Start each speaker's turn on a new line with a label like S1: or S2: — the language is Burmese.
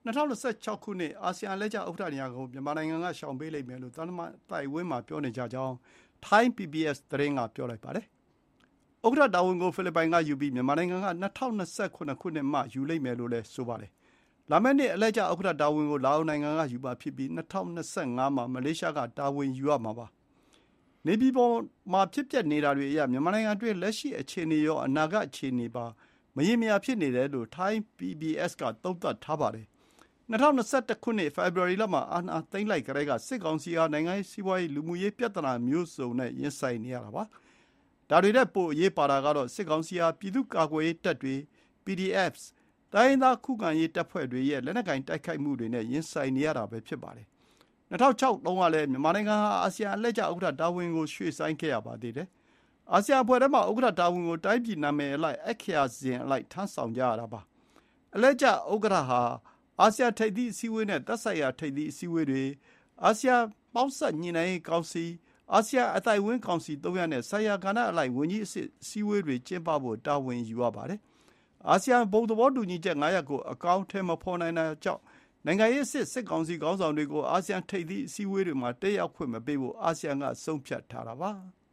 S1: 2026 ခုနှစ်အာဆီယံအလှည့်ကျဥက္ကဋ္ဌနေရာကိုမြန်မာနိုင်ငံကရှောင်ပေးလိမ့်မယ်လို့သံတမန်တိုင်ဝင်းမှာပြောနေကြကြောင်းထိုင်း PBS သတင်းကပြောလိုက်ပါတယ်။ဥက္ကဋ္ဌတာဝန်ကိုဖိလစ်ပိုင်ကယူပြီးမြန်မာနိုင်ငံက2029ခုနှစ်မှယူလိမ့်မယ်လို့လည်းဆိုပါတယ်။လာမယ့်နှစ်အလှည့်ကျဥက္ကဋ္ဌတာဝန်ကိုလာအိုနိုင်ငံကယူမှာဖြစ်ပြီး2025မှာမလေးရှားကတာဝန်ယူရမှာပါ။နေပြည်တော်မှာဖြစ်ပျက်နေတာတွေအရမြန်မာနိုင်ငံအတွင်းလက်ရှိအခြေအနေရောအနာဂတ်အခြေအနေပါမရေမရာဖြစ်နေတယ်လို့ထိုင်း PBS ကသုံးသပ်ထားပါတယ်။2021ခုနှစ်ဖေဖော်ဝါရီလမှာအာဏာသိမ်းလိုက်ကတည်းကစစ်ကောင်စီဟာနိုင်ငံရေးစီးပွားရေးလူမှုရေးပြဿနာမျိုးစုံနဲ့ရင်ဆိုင်နေရတာပါ။ဒါတွေနဲ့ပိုအရေးပါတာကတော့စစ်ကောင်စီဟာပြည်သူ့ကာကွယ်ရေးတပ်တွေ PDFs တိုင်းရင်းသားခုခံရေးတပ်ဖွဲ့တွေရဲ့လက်နက်ကိုင်တိုက်ခိုက်မှုတွေနဲ့ရင်ဆိုင်နေရတာပဲဖြစ်ပါတယ်။2006တုန်းကလည်းမြန်မာနိုင်ငံဟာအာဆီယံအလှည့်ကျဥက္ကဋ္ဌတာဝန်ကိုရွှေ့ဆိုင်းခဲ့ရပါသေးတယ်။အာဆီယံအဖွဲ့ထဲမှာဥက္ကဋ္ဌတာဝန်ကိုတိုင်းပြည်နာမည်အလိုက်အခရာစဉ်အလိုက်ထမ်းဆောင်ကြရတာပါ။အလှည့်ကျဥက္ကဋ္ဌဟာအာဆီယံထိပ်သီးအစည်းအဝေးနဲ့သက်ဆိုင်ရာထိပ်သီးအစည်းအဝေးတွေအာဆီယံပေါင်းစပ်ညှိနှိုင်းရေးကောင်စီအာဆီယံအသိုက်အဝန်းကောင်စီ3ရပ်နဲ့ဆိုင်ရာကဏ္ဍအလိုက်ဝန်ကြီးအဆင့်အစည်းအဝေးတွေကျင်းပဖို့တာဝန်ယူရပါတယ်။အာဆီယံဘုံသဘောတူညီချက်9ရပ်ကိုအကောင့်ထဲမဖော်နိုင်တာကြောင့်နိုင်ငံရေးစစ်ကောင်စီခေါင်းဆောင်တွေကိုအာဆီယံထိပ်သီးအစည်းအဝေးတွေမှာတက်ရောက်ခွင့်မပေးဖို့အာဆီယံကဆုံးဖြတ်ထားတာပါ။